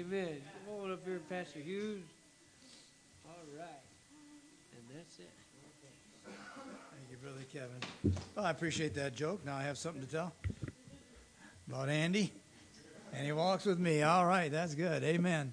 Amen. Come on up here, Pastor Hughes. All right. And that's it. Thank you, Brother Kevin. Well, I appreciate that joke. Now I have something to tell about Andy. And he walks with me. All right, that's good. Amen.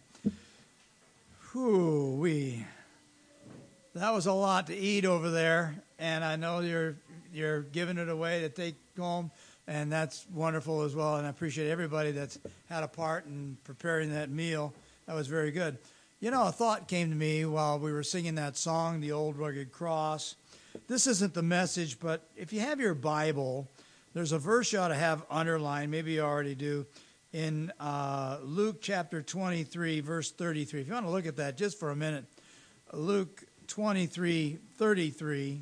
Whew-wee. That was a lot to eat over there, and I know you're giving it away to take home, and that's wonderful as well, and I appreciate everybody that's had a part in preparing that meal. That was very good. You know, a thought came to me while we were singing that song, The Old Rugged Cross. This isn't the message, but if you have your Bible, there's a verse you ought to have underlined, maybe you already do, in Luke chapter 23, verse 33. If you want to look at that just for a minute, Luke 23:33.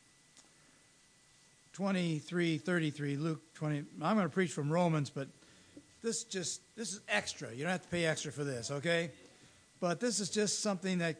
Luke 20. I'm going to preach from Romans, but this is extra. You don't have to pay extra for this, okay? But this is just something that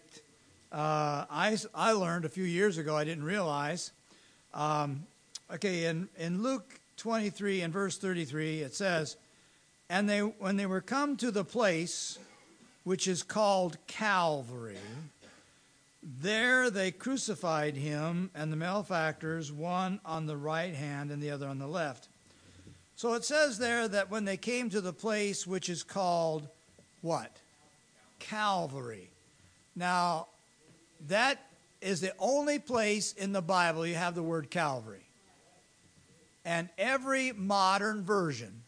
I learned a few years ago. I didn't realize. Okay, in Luke 23 and verse 33, it says, "And when they were come to the place which is called Calvary, there they crucified him and the malefactors, one on the right hand and the other on the left." So it says there that when they came to the place which is called what? Calvary. Now, that is the only place in the Bible you have the word Calvary. And every modern version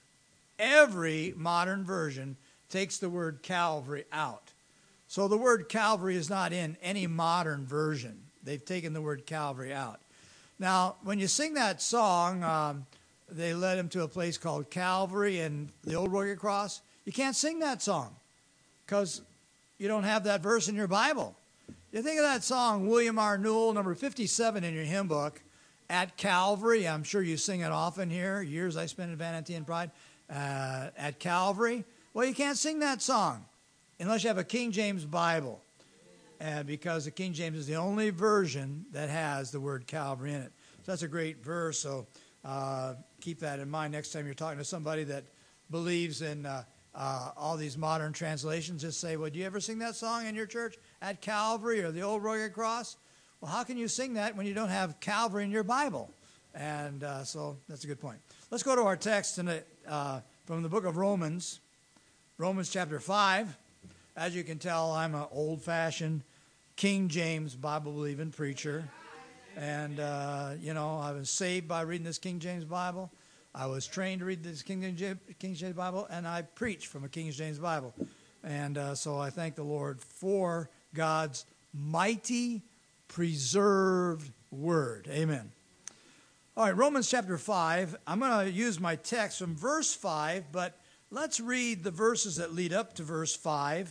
takes the word Calvary out. So the word Calvary is not in any modern version. They've taken the word Calvary out. Now, when you sing that song, they led him to a place called Calvary and the Old Rugged Cross. You can't sing that song because you don't have that verse in your Bible. You think of that song, William R. Newell, number 57 in your hymn book, At Calvary. I'm sure you sing it often here. Years I spent in Vanity and Pride. At Calvary. Well, you can't sing that song unless you have a King James Bible, because the King James is the only version that has the word Calvary in it. So that's a great verse, so keep that in mind next time you're talking to somebody that believes in all these modern translations. Just say, well, do you ever sing that song in your church, At Calvary or the Old Rugged Cross? Well, how can you sing that when you don't have Calvary in your Bible? And so that's a good point. Let's go to our text tonight, from the book of Romans, Romans chapter 5. As you can tell, I'm an old-fashioned King James Bible-believing preacher. And, I was saved by reading this King James Bible. I was trained to read this King James Bible, and I preach from a King James Bible. And so I thank the Lord for God's mighty, preserved word. Amen. All right, Romans chapter 5. I'm going to use my text from verse 5, but let's read the verses that lead up to verse 5.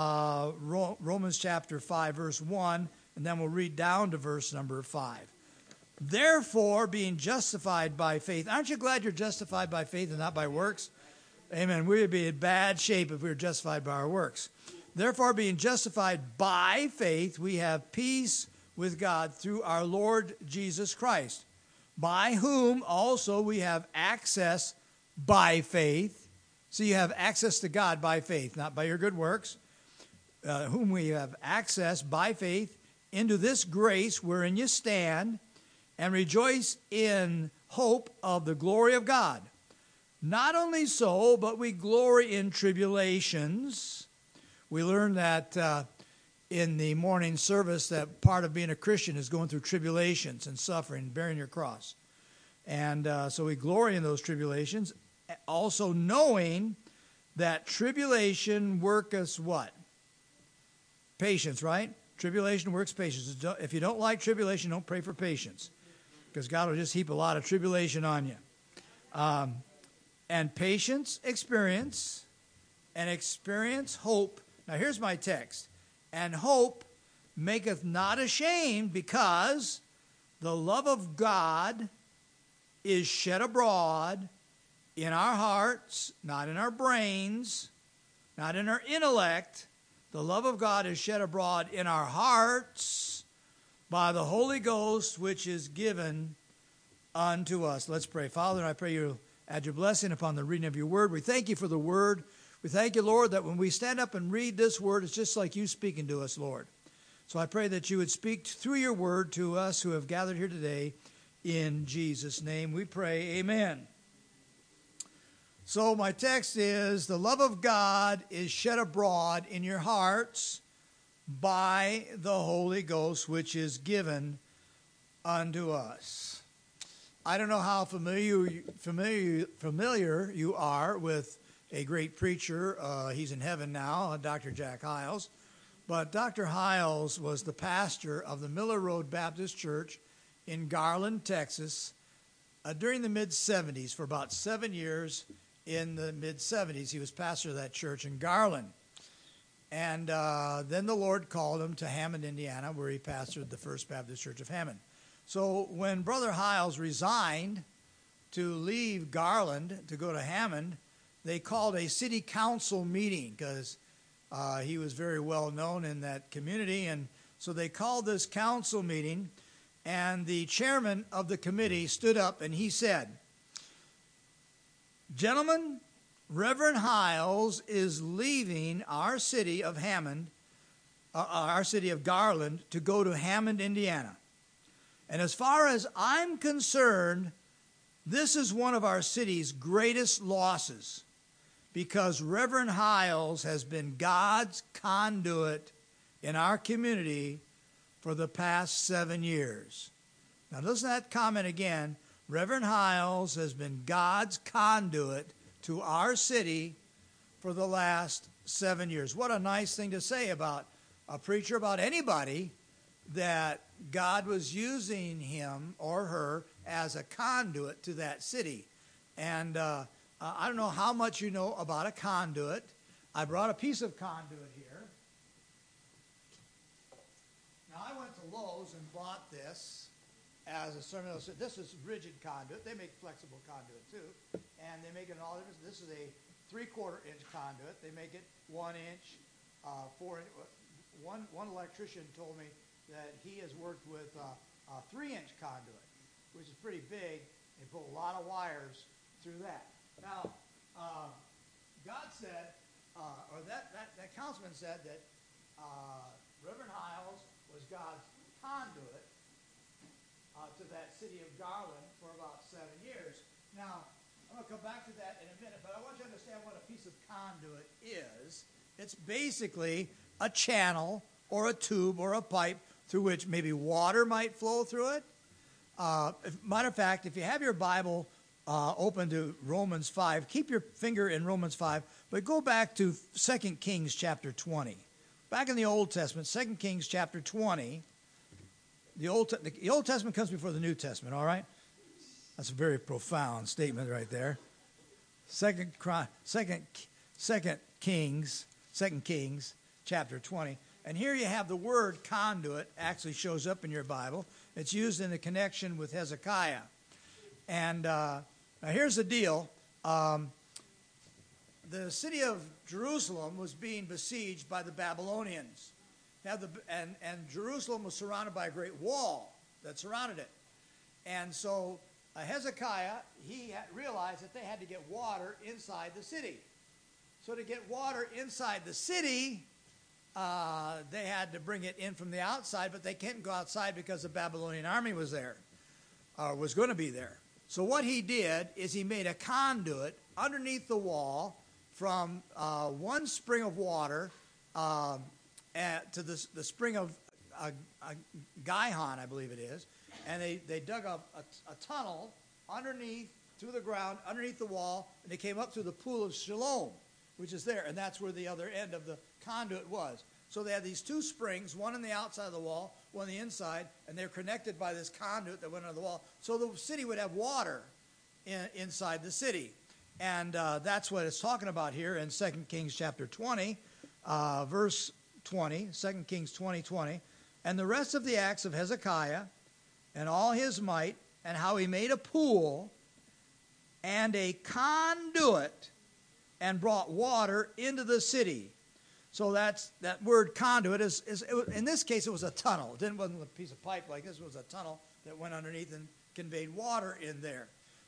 Romans chapter 5, verse 1, and then we'll read down to verse number 5. Therefore, being justified by faith. Aren't you glad you're justified by faith and not by works? Amen. We would be in bad shape if we were justified by our works. Therefore, being justified by faith, we have peace with God through our Lord Jesus Christ, by whom also we have access by faith. So you have access to God by faith, not by your good works. Whom we have access by faith into this grace wherein you stand, and rejoice in hope of the glory of God. Not only so, but we glory in tribulations. We learned that in the morning service that part of being a Christian is going through tribulations and suffering, bearing your cross. And so we glory in those tribulations, also knowing that tribulation worketh what? Patience, right? Tribulation works patience. If you don't like tribulation, don't pray for patience, because God will just heap a lot of tribulation on you. And patience, experience, and experience, hope. Now here's my text. And hope maketh not ashamed, because the love of God is shed abroad in our hearts, not in our brains, not in our intellect. The love of God is shed abroad in our hearts by the Holy Ghost, which is given unto us. Let's pray. Father, I pray you add your blessing upon the reading of your word. We thank you for the word. We thank you, Lord, that when we stand up and read this word, it's just like you speaking to us, Lord. So I pray that you would speak through your word to us who have gathered here today. In Jesus' name we pray, amen. So my text is, the love of God is shed abroad in your hearts by the Holy Ghost, which is given unto us. I don't know how familiar you are with a great preacher. He's in heaven now, Dr. Jack Hyles. But Dr. Hyles was the pastor of the Miller Road Baptist Church in Garland, Texas, during the mid-'70s. For about 7 years in the mid-'70s, he was pastor of that church in Garland. And then the Lord called him to Hammond, Indiana, where he pastored the First Baptist Church of Hammond. So when Brother Hyles resigned to leave Garland to go to Hammond, they called a city council meeting because he was very well known in that community. And so they called this council meeting, and the chairman of the committee stood up and he said, "Gentlemen, Reverend Hyles is leaving our city of Hammond, our city of Garland, to go to Hammond, Indiana. And as far as I'm concerned, this is one of our city's greatest losses, because Reverend Hyles has been God's conduit in our community for the past 7 years." Now listen to that comment again. Reverend Hyles has been God's conduit to our city for the last 7 years. What a nice thing to say about a preacher, about anybody, that God was using him or her as a conduit to that city. And I don't know how much you know about a conduit. I brought a piece of conduit here. Now, I went to Lowe's and bought this as a sermon. This is rigid conduit. They make flexible conduit too. And they make it in all different. This is a 3/4 inch conduit. They make it 1 inch, 4 inch. One electrician told me that he has worked with a 3-inch conduit, which is pretty big. They put a lot of wires through that. Now, God said, or that councilman said that Reverend Hyles was God's conduit to that city of Garland for about 7 years. Now, I'm going to come back to that in a minute, but I want you to understand what a piece of conduit is. It's basically a channel or a tube or a pipe through which maybe water might flow through it. Matter of fact, if you have your Bible open to Romans 5, keep your finger in Romans 5, but go back to 2 Kings chapter 20. Back in the Old Testament, 2 Kings chapter 20, the Old Testament comes before the New Testament, all right? That's a very profound statement right there. 2 Kings chapter 20. And here you have the word conduit actually shows up in your Bible. It's used in the connection with Hezekiah. And now here's the deal. The city of Jerusalem was being besieged by the Babylonians. And Jerusalem was surrounded by a great wall that surrounded it. And so Hezekiah, he realized that they had to get water inside the city. So to get water inside the city, they had to bring it in from the outside, but they couldn't go outside because the Babylonian army was there, was going to be there. So what he did is he made a conduit underneath the wall from one spring of water to the spring of Gihon, I believe it is, and they dug up a tunnel underneath, through the ground, underneath the wall, and they came up through the pool of Siloam, which is there, and that's where the other end of the conduit was. So they had these two springs, one on the outside of the wall, one on the inside, and they're connected by this conduit that went under the wall. So the city would have water inside the city. And that's what it's talking about here in 2 Kings chapter 20, verse 20, 2 Kings 20:20. And the rest of the acts of Hezekiah and all his might, and how he made a pool and a conduit and brought water into the city. So that word conduit is in this case, it was a tunnel. It wasn't a piece of pipe like this. It was a tunnel that went underneath and conveyed water in there.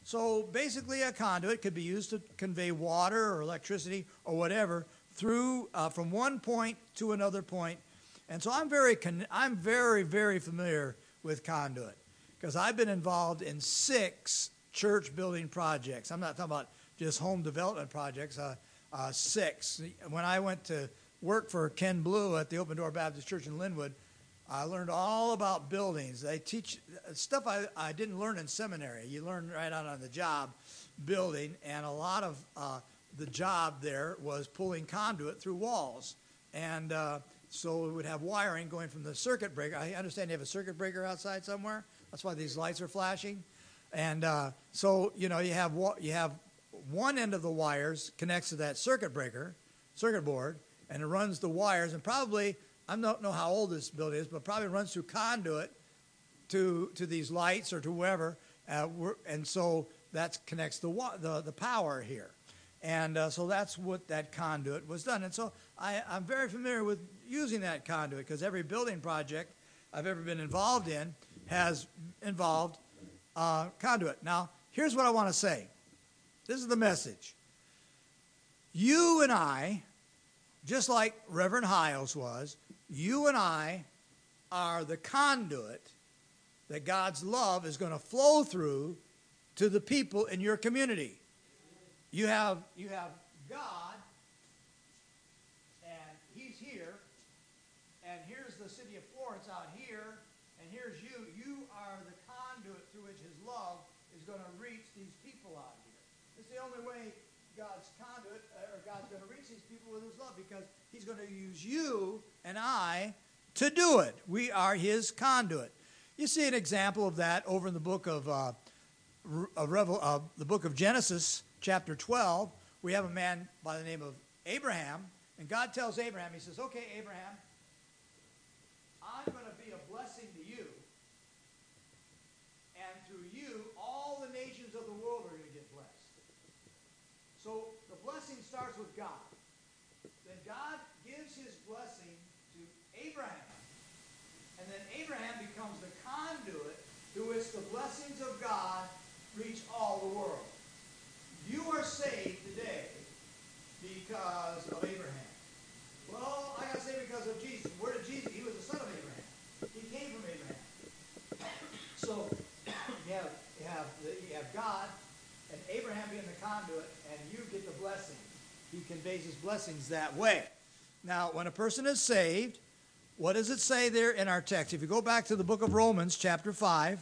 So basically a conduit could be used to convey water or electricity or whatever through from one point to another point. And so I'm very, very familiar with conduit because I've been involved in 6 church building projects. I'm not talking about just home development projects, 6. When I went to work for Ken Blue at the Open Door Baptist Church in Linwood, I learned all about buildings. They teach stuff I didn't learn in seminary. You learn right out on the job building, and a lot of the job there was pulling conduit through walls. And so we would have wiring going from the circuit breaker. I understand you have a circuit breaker outside somewhere. That's why these lights are flashing. And so, you have one end of the wires connects to that circuit board, and it runs the wires, and probably, I don't know how old this building is, but probably runs through conduit to these lights or to whoever, and so that connects the power here. And so that's what that conduit was done. And so I'm very familiar with using that conduit because every building project I've ever been involved in has involved conduit. Now, here's what I want to say. This is the message. You and I, just like Reverend Hiles was, you and I are the conduit that God's love is going to flow through to the people in your community. You have God, and He's here, and here's the city of Florence out here, and here's you. You are the conduit through which His love is going to reach these people out here. It's the only way God's conduit, or God's going to reach these people with His love, because He's going to use you and I to do it. We are His conduit. You see an example of that over in the book of the book of Genesis, chapter 12. We have a man by the name of Abraham, and God tells Abraham, He says, "Okay, Abraham, I'm going to be a blessing to you, and through you, all the nations of the world are going to get blessed." So the blessing starts with God. Then God gives His blessing to Abraham, and then Abraham becomes the conduit through which the blessings of God reach all the world. You are saved today because of Abraham. Well, I got saved because of Jesus. Where did Jesus? He was the son of Abraham. He came from Abraham. So you have God and Abraham being the conduit, and you get the blessing. He conveys His blessings that way. Now, when a person is saved, what does it say there in our text? If you go back to the book of Romans, chapter 5,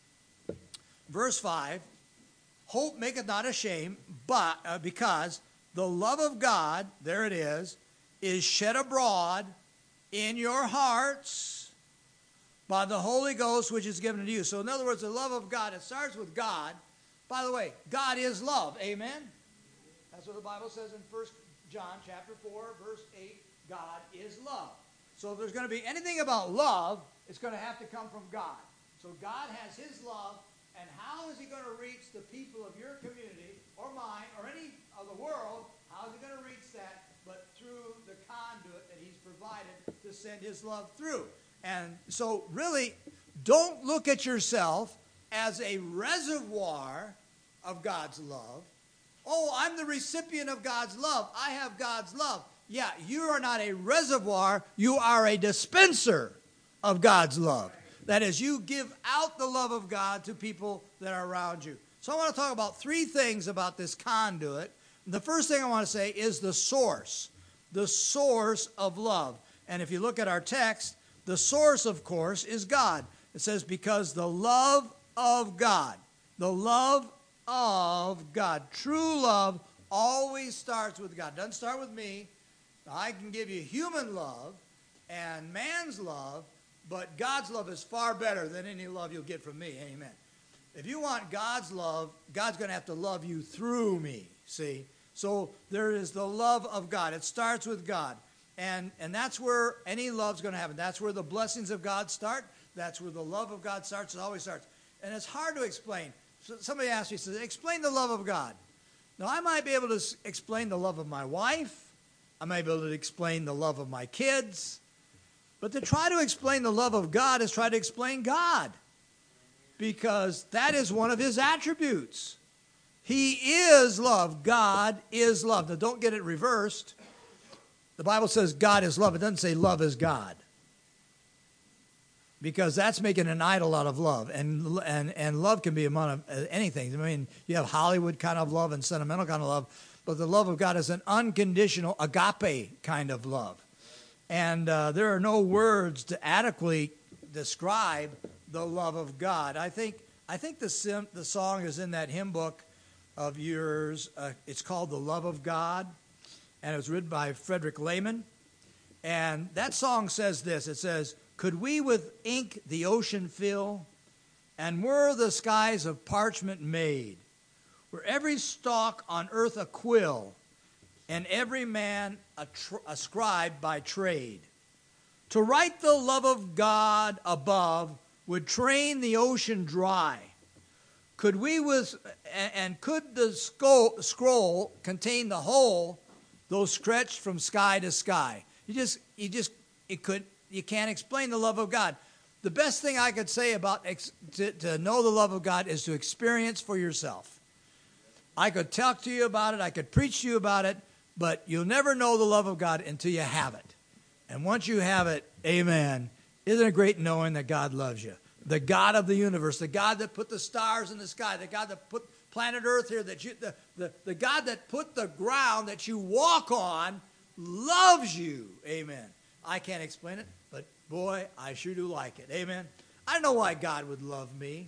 verse 5, hope maketh not ashamed, but because the love of God, there it is shed abroad in your hearts by the Holy Ghost which is given to you. So in other words, the love of God, it starts with God. By the way, God is love. Amen? That's what the Bible says in 1 John chapter 4, verse 8. God is love. So if there's going to be anything about love, it's going to have to come from God. So God has His love, and how is He going to reach the people of your community or mine or any of the world? How is He going to reach that? But through the conduit that He's provided to send His love through. And so really, don't look at yourself as a reservoir of God's love. Oh, I'm the recipient of God's love. I have God's love. Yeah, you are not a reservoir. You are a dispenser of God's love. That is, you give out the love of God to people that are around you. So I want to talk about 3 things about this conduit. The first thing I want to say is the source of love. And if you look at our text, the source, of course, is God. It says, because the love of God, true love always starts with God. It doesn't start with me. I can give you human love and man's love, but God's love is far better than any love you'll get from me. Amen. If you want God's love, God's going to have to love you through me, see? So there is the love of God. It starts with God. And that's where any love's going to happen. That's where the blessings of God start. That's where the love of God starts. It always starts. And it's hard to explain. So somebody asked me, says, explain the love of God. Now, I might be able to explain the love of my wife. I might be able to explain the love of my kids. But to try to explain the love of God is try to explain God. Because that is one of His attributes. He is love. God is love. Now, don't get it reversed. The Bible says God is love. It doesn't say love is God. Because that's making an idol out of love. And love can be among anything. I mean, you have Hollywood kind of love and sentimental kind of love. But the love of God is an unconditional agape kind of love. And there are no words to adequately describe the love of God. I think the song is in that hymn book of yours. It's called The Love of God, and it was written by Frederick Lehman. And that song says this. It says, "Could we with ink the ocean fill, and were the skies of parchment made, were every stalk on earth a quill, and every man a scribe by trade, to write the love of God above would train the ocean dry. Could the scroll contain the whole, though stretched from sky to sky?" You can't explain the love of God. The best thing I could say about to know the love of God is to experience for yourself. I could talk to you about it. I could preach to you about it, but you'll never know the love of God until you have it. And once you have it, amen, isn't it great knowing that God loves you? The God of the universe, the God that put the stars in the sky, the God that put planet Earth here, the God that put the ground that you walk on loves you. Amen. I can't explain it, but boy, I sure do like it. Amen. I don't know why God would love me.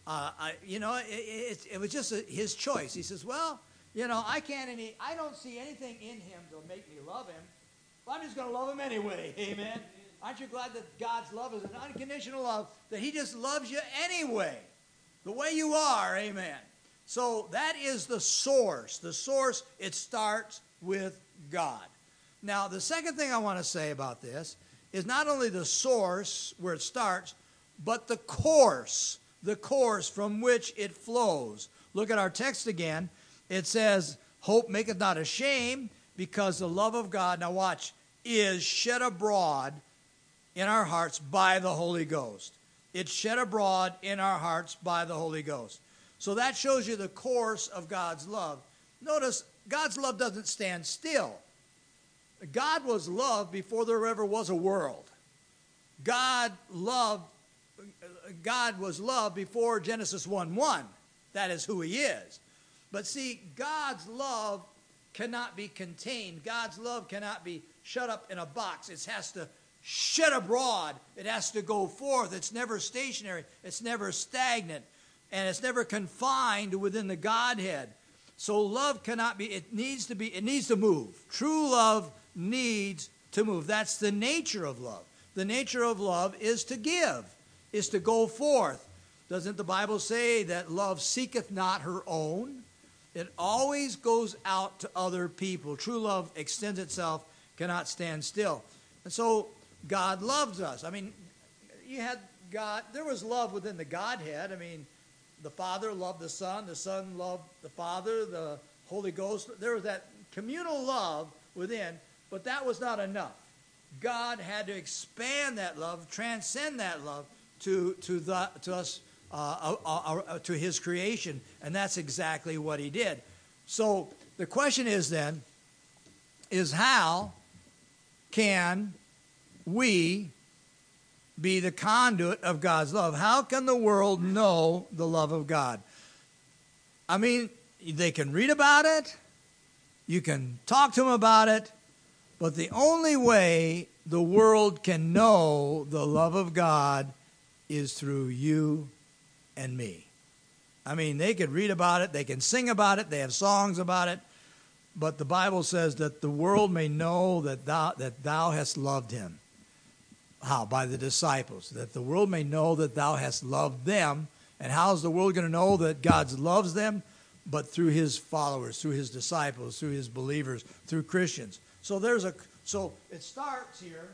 It was just his choice. He says, well, I don't see anything in him to make me love him. Well, I'm just going to love him anyway. Amen. Aren't you glad that God's love is an unconditional love, that he just loves you anyway, the way you are? Amen. So that is the source. The source, it starts with God. Now, the second thing I want to say about this is not only the source where it starts, but the course from which it flows. Look at our text again. It says, "Hope maketh not ashamed, because the love of God," now watch, "is shed abroad in our hearts by the Holy Ghost." It's shed abroad in our hearts by the Holy Ghost. So that shows you the course of God's love. Notice, God's love doesn't stand still. God was love before there ever was a world. God was love before Genesis 1:1. That is who he is. But see, God's love cannot be contained. God's love cannot be shut up in a box. It has to shed abroad. It has to go forth. It's never stationary. It's never stagnant. And it's never confined within the Godhead. So love cannot be, it needs to move. True love needs to move. That's the nature of love. The nature of love is to give, is to go forth. Doesn't the Bible say that love seeketh not her own? It always goes out to other people. True love extends itself, cannot stand still. And so God loves us. I mean, you had God, there was love within the Godhead. I mean, the Father loved the Son loved the Father, the Holy Ghost. There was that communal love within, but that was not enough. God had to expand that love, transcend that love to us, to his creation, and that's exactly what he did. So the question is then, is how can we be the conduit of God's love? How can the world know the love of God? I mean, they can read about it, you can talk to them about it, but the only way the world can know the love of God is through you and me. I mean, they could read about it, they can sing about it, they have songs about it, but the Bible says that the world may know that thou hast loved him. How? By the disciples. That the world may know that thou hast loved them. And how is the world going to know that God loves them? But through his followers, through his disciples, through his believers, through Christians. So it starts here.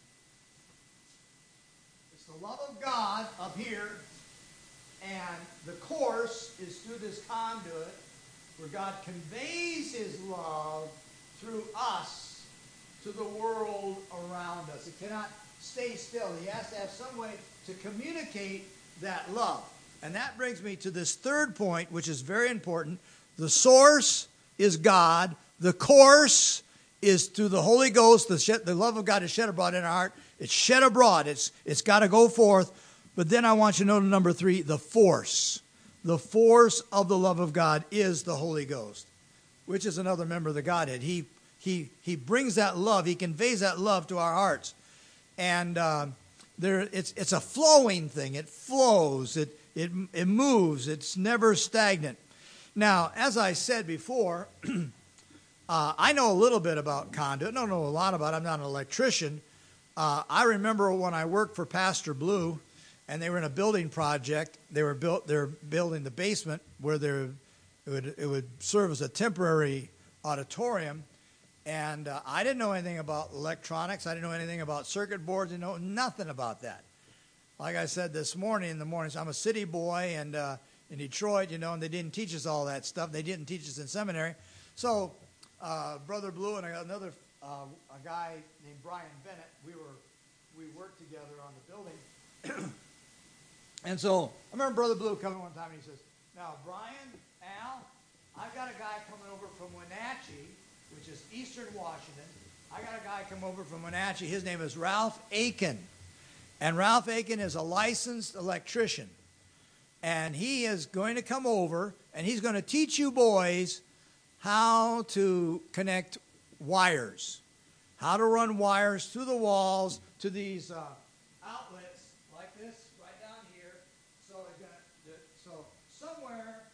It's the love of God up here. And the course is through this conduit where God conveys his love through us to the world around us. It cannot stay still. He has to have some way to communicate that love. And that brings me to this third point, which is very important. The source is God. The course is through the Holy Ghost. The love of God is shed abroad in our heart. It's shed abroad. It's got to go forth. But then I want you to know number 3, the force. The force of the love of God is the Holy Ghost, which is another member of the Godhead. He brings that love. He conveys that love to our hearts. And it's a flowing thing. It flows. It moves. It's never stagnant. Now, as I said before, I know a little bit about conduit. I don't know a lot about it. I'm not an electrician. I remember when I worked for Pastor Blue, and they were in a building project. They're building the basement where it would serve as a temporary auditorium. And I didn't know anything about electronics. I didn't know anything about circuit boards. I didn't know nothing about that. Like I said this morning in the mornings, I'm a city boy and in Detroit, and they didn't teach us all that stuff. They didn't teach us in seminary. So Brother Blue and I got another a guy named Brian Bennett. We worked together on the building. And so I remember Brother Blue coming one time and he says, "Now, Brian, Al, I've got a guy coming over from Wenatchee, which is eastern Washington. I got a guy come over from Wenatchee. His name is Ralph Aiken. And Ralph Aiken is a licensed electrician. And he is going to come over, and he's going to teach you boys how to connect wires, how to run wires through the walls to these outlets like this right down here. So somewhere,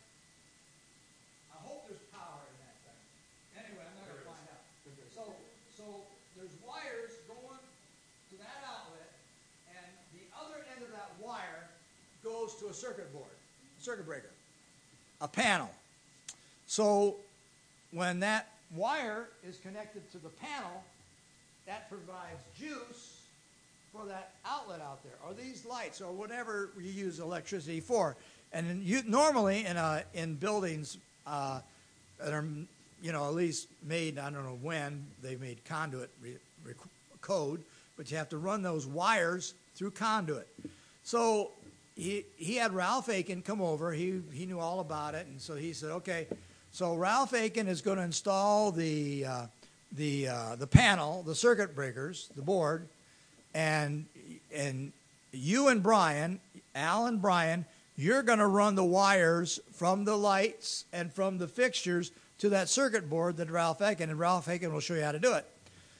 I hope there's power in that thing. Anyway, I'm not going to find out. So there's wires going to that outlet, and the other end of that wire goes to a circuit board, a circuit breaker, a panel. So when that wire is connected to the panel, that provides juice for that outlet out there, or these lights, or whatever you use electricity for. And normally in buildings that are, at least made, I don't know when they made conduit code, but you have to run those wires through conduit. So he had Ralph Aiken come over. He knew all about it, and so he said, okay. So Ralph Aiken is going to install the panel, the circuit breakers, the board, and you and Brian, Al and Brian, you're going to run the wires from the lights and from the fixtures to that circuit board that Ralph Aiken, and Ralph Aiken will show you how to do it.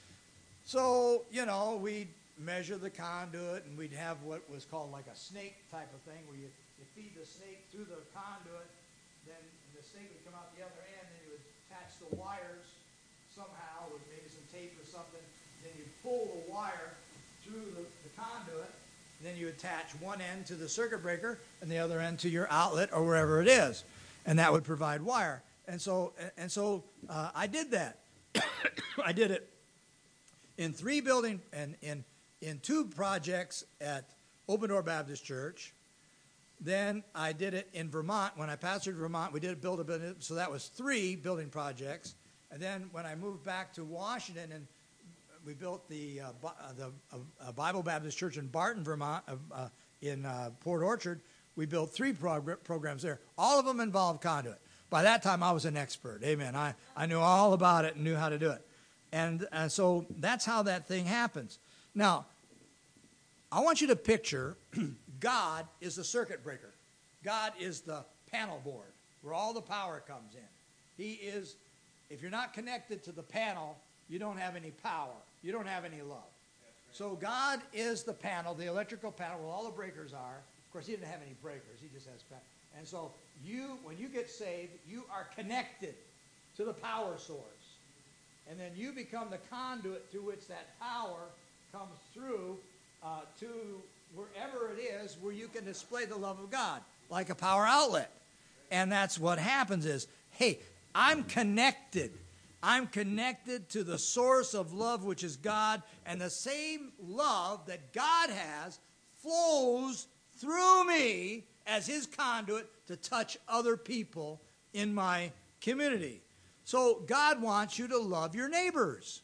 So, we'd measure the conduit, and we'd have what was called like a snake type of thing, where you feed the snake through the conduit, then the snake would come out the other end, and you would attach the wires somehow with maybe some tape or something. Then you pull the wire through the conduit, and then you attach one end to the circuit breaker and the other end to your outlet or wherever it is, and that would provide wire. And so I did that. I did it in 3 buildings and in 2 projects at Open Door Baptist Church. Then I did it in Vermont. When I pastored Vermont, we did build a building. So that was 3 building projects. And then when I moved back to Washington, and we built the Bible Baptist Church in Barton, Vermont, in Port Orchard, we built 3 programs there. All of them involved conduit. By that time, I was an expert. Amen. I knew all about it and knew how to do it. And so that's how that thing happens. Now, I want you to picture God is the circuit breaker. God is the panel board where all the power comes in. He is, if you're not connected to the panel, you don't have any power. You don't have any love. So God is the panel, the electrical panel where all the breakers are. Of course, he didn't have any breakers. He just has panel. And so when you get saved, you are connected to the power source. And then you become the conduit through which that power comes through to wherever it is where you can display the love of God, like a power outlet. And that's what happens is, hey, I'm connected. I'm connected to the source of love, which is God, and the same love that God has flows through me as his conduit to touch other people in my community. So God wants you to love your neighbors.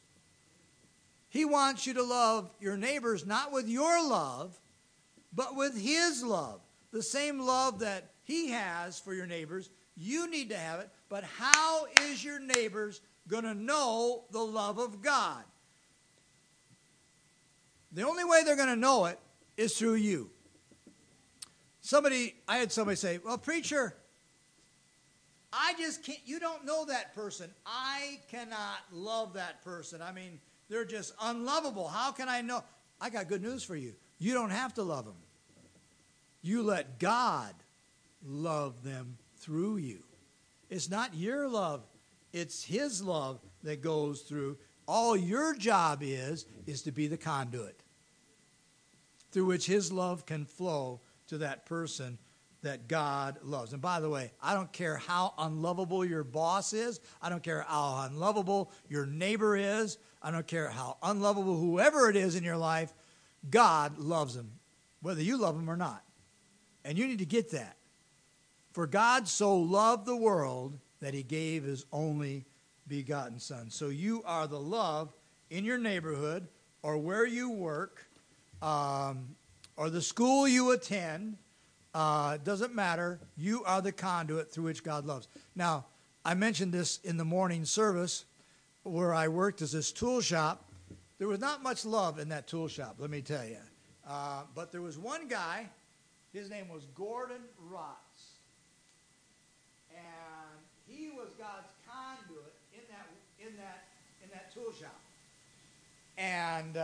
He wants you to love your neighbors not with your love, but with his love. The same love that he has for your neighbors, you need to have it But how is your neighbors going to know the love of God? The only way they're going to know it is through you. I had somebody say, well, preacher, I just can't, you don't know that person. I cannot love that person. I mean, they're just unlovable. How can I know? I got good news for you. You don't have to love them. You let God love them through you. It's not your love. It's His love that goes through. All your job is to be the conduit through which His love can flow to that person that God loves. And by the way, I don't care how unlovable your boss is. I don't care how unlovable your neighbor is. I don't care how unlovable whoever it is in your life. God loves them, whether you love them or not. And you need to get that. For God so loved the world that He gave His only begotten Son. So you are the love in your neighborhood or where you work or the school you attend. Doesn't matter. You are the conduit through which God loves. Now, I mentioned this in the morning service where I worked as this tool shop. There was not much love in that tool shop, let me tell you. But there was one guy, his name was Gordon Rotz. And he was God's conduit in that tool shop. And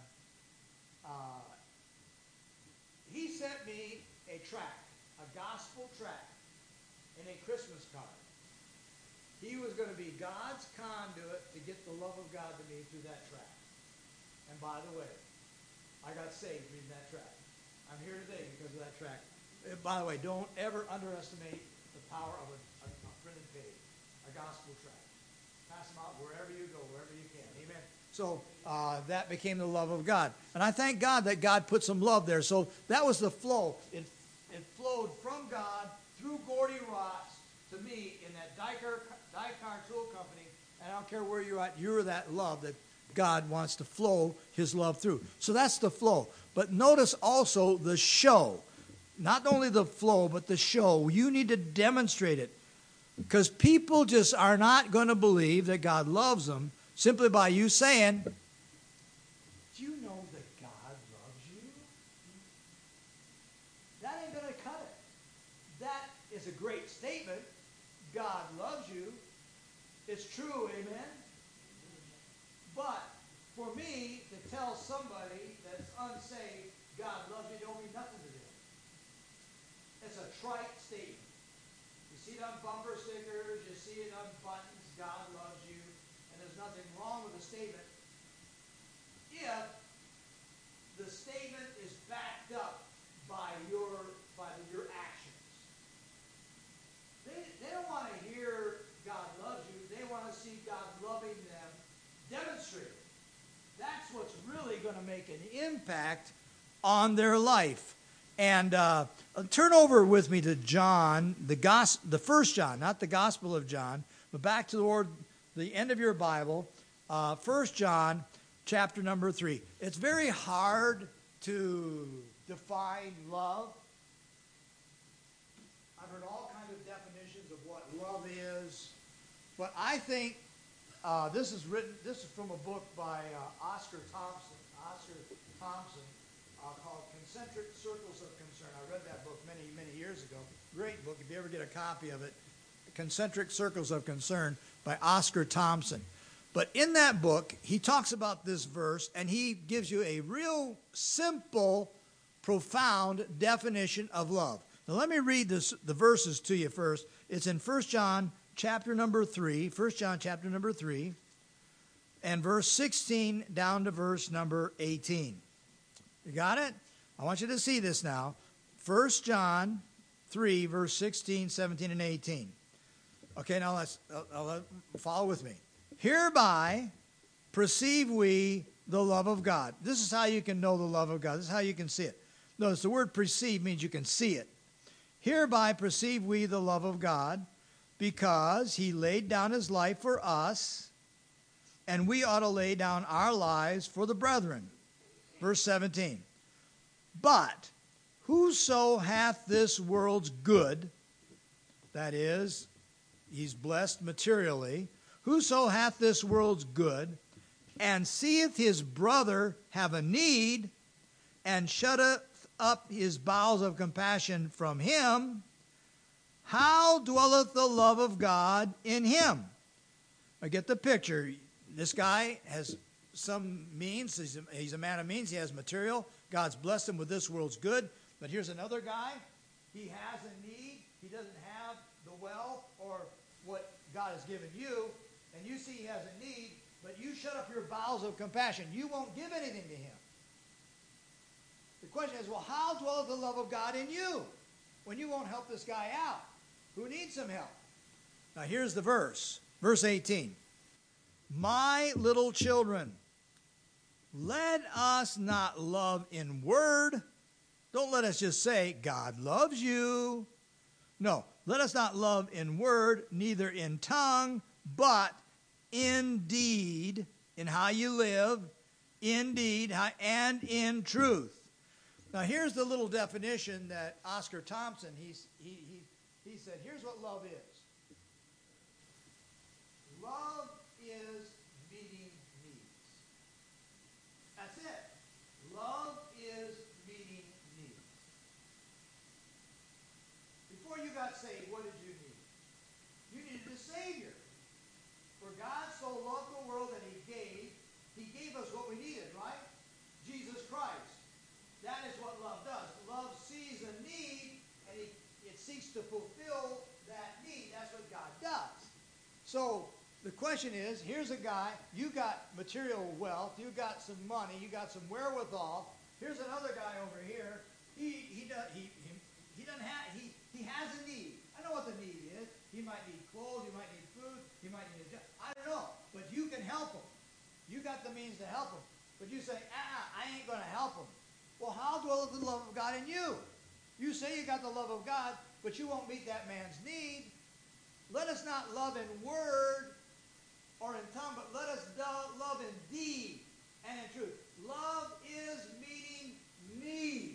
he sent me a tract, a gospel tract, and a Christmas card. He was going to be God's conduit to get the love of God to me through that tract. And by the way, I got saved reading that tract. I'm here today because of that tract. By the way, don't ever underestimate the power of a printed page, a gospel tract. Pass them out wherever you go, wherever you can. Amen. So that became the love of God. And I thank God that God put some love there. So that was the flow. It flowed from God through Gordy Rotz to me in that Dykar Tool Company. And I don't care where you're at, you're that love that God wants to flow His love through. So that's the flow. But notice also the show. Not only the flow, but the show. You need to demonstrate it. Because people just are not going to believe that God loves them simply by you saying, do you know that God loves you? That ain't going to cut it. That is a great statement. God loves you. It's true, amen? But for me to tell somebody that's unsaved, God loves you, don't mean nothing to them. It's a trite statement. You see it on bumper stickers, you see it on buttons, God loves you, and there's nothing wrong with the statement if the statement is backed up by your actions. They don't want to hear God loves you. They want to see God loving them demonstrated. That's what's really going to make an impact on their life. And turn over with me to John, the first John, not the Gospel of John, but back to the end of your Bible, 1 John chapter number 3. It's very hard to define love. I've heard all kinds of definitions of what love is, but I think this is from a book by Oscar Thompson called Concentric Circles of Concern. I read that book many, many years ago. Great book. If you ever get a copy of it, Concentric Circles of Concern by Oscar Thompson. But in that book, he talks about this verse, and he gives you a real simple, profound definition of love. Now let me read the verses to you first. It's in 1 John chapter number 3, 1 John chapter number 3, and verse 16 down to verse number 18. You got it? I want you to see this now. 1 John 3, verse 16, 17, and 18. Okay, now let's follow with me. Hereby perceive we the love of God. This is how you can know the love of God. This is how you can see it. Notice the word perceive means you can see it. Hereby perceive we the love of God, because He laid down His life for us, and we ought to lay down our lives for the brethren. Verse 17. But whoso hath this world's good, that is, he's blessed materially. Whoso hath this world's good, and seeth his brother have a need, and shutteth up his bowels of compassion from him, how dwelleth the love of God in him? I get the picture. This guy has some means. He's a man of means. He has material. God's blessed him with this world's good. But here's another guy. He has a need. He doesn't have the wealth or what God has given you. And you see he has a need, but you shut up your bowels of compassion. You won't give anything to him. The question is, well, how dwelleth the love of God in you when you won't help this guy out who needs some help? Now here's the verse. Verse 18. My little children, let us not love in word. Don't let us just say, God loves you. No, let us not love in word, neither in tongue, but in deed, in how you live, in deed, and in truth. Now here's the little definition that Oscar Thompson, he said, here's what love is. Love is meeting needs. That's it. Love is meeting needs. Before you got saved, what did you need? You needed a Savior. For God so loved the world that he gave us what we needed, right? Jesus Christ. That is what love does. Love sees a need, and it seeks to fulfill that need. That's what God does. So the question is, here's a guy, you got material wealth, you got some money, you got some wherewithal. Here's another guy over here. He has a need. I know what the need is. He might need clothes, he might need food, he might need a job. I don't know, but you can help him. You got the means to help him. But you say, I ain't going to help him. Well, how dwelleth the love of God in you? You say you got the love of God, but you won't meet that man's need. Let us not love in word or in tongue, but let us love in deed and in truth. Love is meeting needs.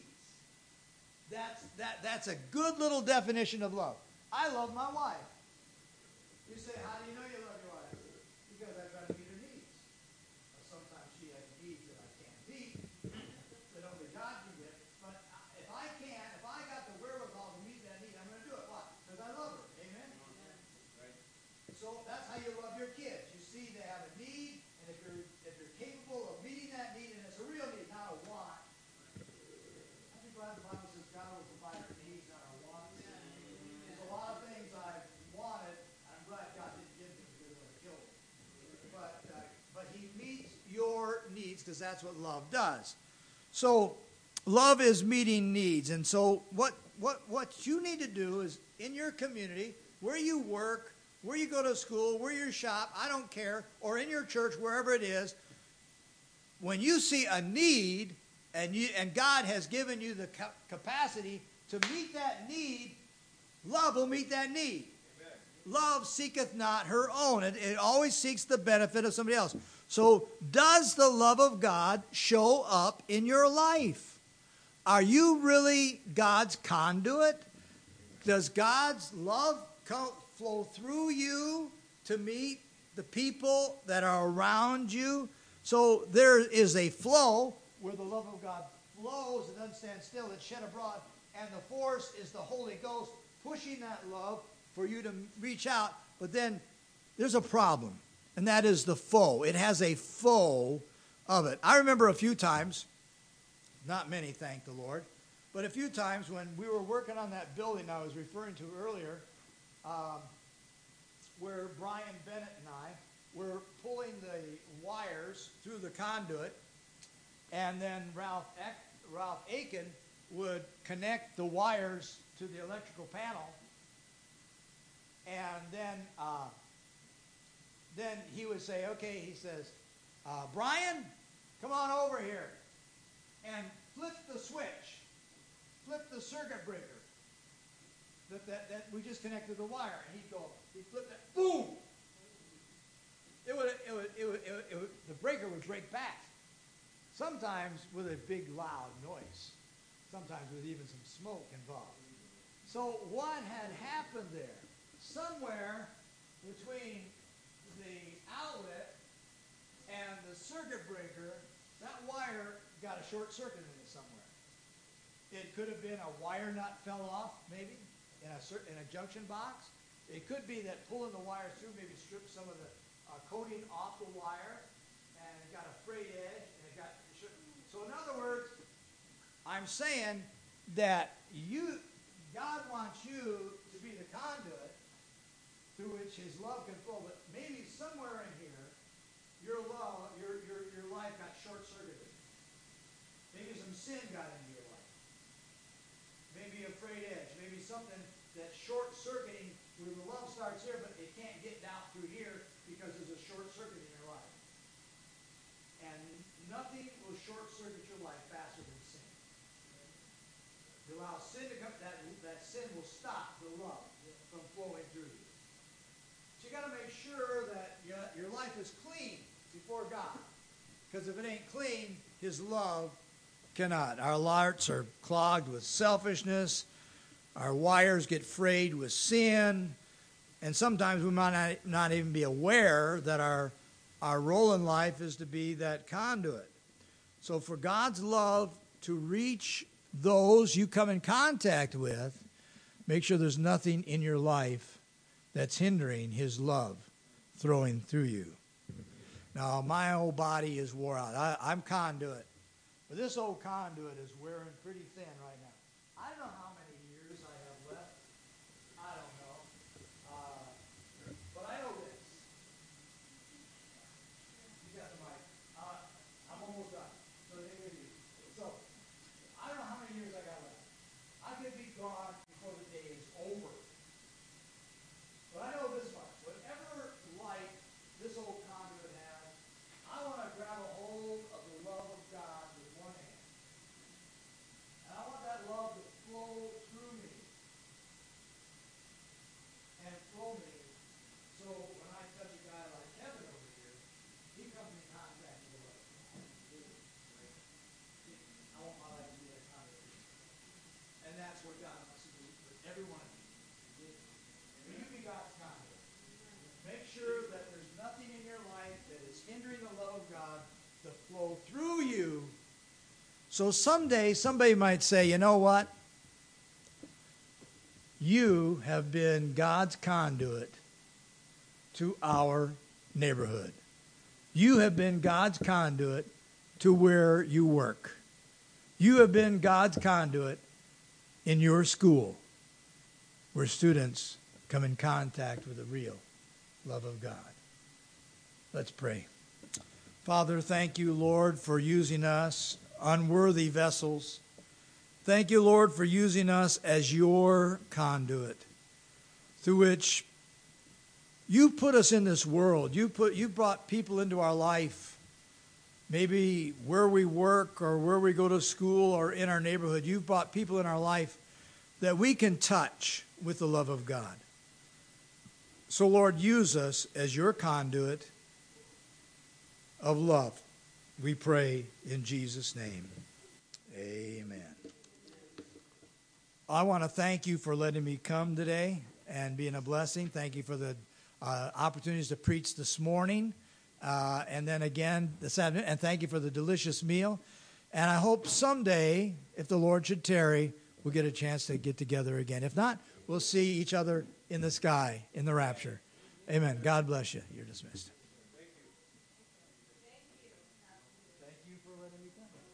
That's a good little definition of love. I love my wife. You say, how do you know you love your wife? Because I try to meet her needs. Sometimes she has needs that I can't meet, that only God can get. But if I can, if I got the wherewithal to meet that need, I'm going to do it. Why? Because I love her. Amen? Right. So that's how you love your kids. You see they have a need, and if you're capable of meeting that need, and it's a real need, not a want. I think the Bible says God will provide our needs, not our wants. There's a lot of things I've wanted. I'm glad God didn't give me because it would have killed me. But he meets your needs because that's what love does. So love is meeting needs. And so what you need to do is in your community, where you work, where you go to school, where you shop, I don't care, or in your church, wherever it is, when you see a need and God has given you the capacity to meet that need, love will meet that need. Amen. Love seeketh not her own. It always seeks the benefit of somebody else. So does the love of God show up in your life? Are you really God's conduit? Does God's love flow through you to meet the people that are around you? So there is a flow where the love of God flows and doesn't stand still. It's shed abroad. And the force is the Holy Ghost pushing that love for you to reach out. But then there's a problem, and that is the foe. It has a foe of it. I remember a few times, not many, thank the Lord, but a few times when we were working on that building I was referring to earlier, where Brian Bennett and I were pulling the wires through the conduit, and then Ralph Aiken would connect the wires to the electrical panel, and then he would say, okay, he says, Brian, come on over here and flip the switch, flip the circuit breaker that we just connected the wire. And he'd flip it, boom! The breaker would break back. Sometimes with a big loud noise. Sometimes with even some smoke involved. So what had happened there? Somewhere between the outlet and the circuit breaker, that wire got a short circuit in it somewhere. It could have been a wire nut fell off, maybe, in a junction box. It could be that pulling the wire through maybe stripped some of the coating off the wire, and it got a frayed edge, and it got short. So in other words, I'm saying that God wants you to be the conduit through which His love can flow, but maybe somewhere in here, your life got short-circuited. Maybe some sin got into your life. Maybe a frayed edge. Maybe something that's short-circuiting where the love starts here, but it can't get down through here because there's a short-circuit in your life. And nothing will short-circuit your life faster than sin. You allow sin to come, that sin will stop the love from flowing through you. So you got to make sure that your life is clean before God. Because if it ain't clean, His love cannot. Our hearts are clogged with selfishness. Our wires get frayed with sin. And sometimes we might not even be aware that our role in life is to be that conduit. So for God's love to reach those you come in contact with, make sure there's nothing in your life that's hindering His love flowing through you. Now, my old body is wore out. I'm conduit. But this old conduit is wearing pretty thin right now. I don't know how many years I have left. I don't know. But I know this. You got the mic. I'm almost done. So take it with you. So, I don't know how many years I got left. I could be gone before the day is over. But I know this much. Whatever life this old conduit has, I want to grab a hold of the love of God with one hand. And I want that love to flow through me. And flow me. So when I touch a guy like Kevin over here, he comes in contact with the love of God. I want my life to be that conduit. And that's what God wants to do for every one of you. May you be God's conduit. Make sure that there's nothing in your life that is hindering the love of God to flow through you. So someday somebody might say, you know what? You have been God's conduit to our neighborhood. You have been God's conduit to where you work. You have been God's conduit in your school where students come in contact with the real love of God. Let's pray. Father, thank you, Lord, for using us, unworthy vessels. Thank you, Lord, for using us as your conduit through which you put us in this world. You brought people into our life, maybe where we work or where we go to school or in our neighborhood. You've brought people in our life that we can touch with the love of God. So, Lord, use us as your conduit of love. We pray in Jesus' name. Amen. I want to thank you for letting me come today and being a blessing. Thank you for the opportunities to preach this morning. And then again this afternoon. And thank you for the delicious meal. And I hope someday, if the Lord should tarry, we'll get a chance to get together again. If not, we'll see each other in the sky, in the rapture. Amen. God bless you. You're dismissed. Thank you for letting me come.